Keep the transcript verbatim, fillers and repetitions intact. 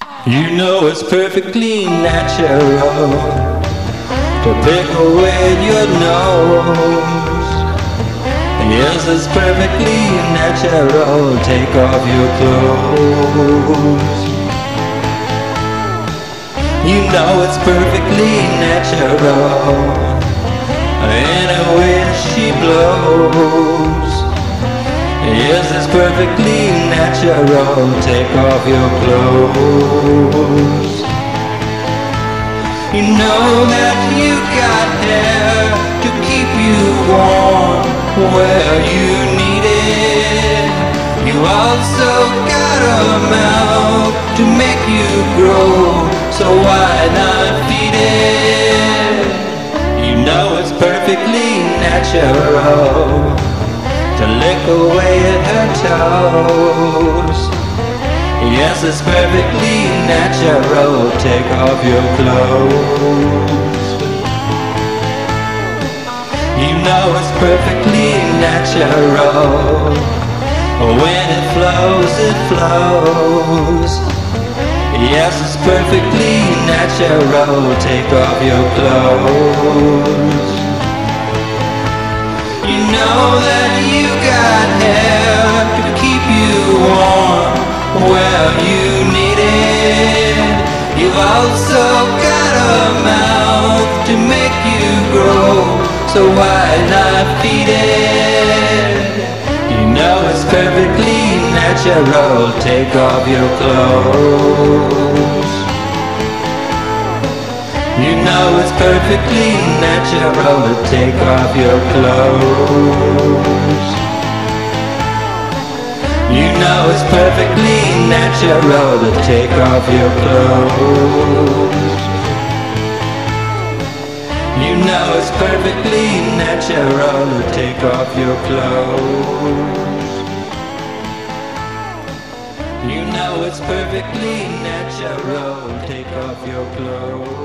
You know it's perfectly natural to pick away your nose. Yes, it's perfectly natural. Take off your clothes. You know it's perfectly natural. Anyway she blows. Yes, it's perfectly natural. Take off your clothes. You know that you got hair to keep you warm where you need it. You also got a mouth to make you grow, so why not feed it? You know it's perfectly natural to lick away at her toes. Yes, it's perfectly natural. Take off your clothes. You know it's perfectly natural. When it flows, it flows. Yes, it's perfectly natural. Take off your clothes. You know that you got hair to keep you warm where you need it. You've also got a mouth to make you grow, so why not feed it? You know it's perfectly natural. Take off your clothes. You know it's perfectly natural to take off your clothes. You know it's perfectly natural to take off your clothes. You know it's perfectly natural to take off your clothes. You know it's perfectly natural to take off your clothes.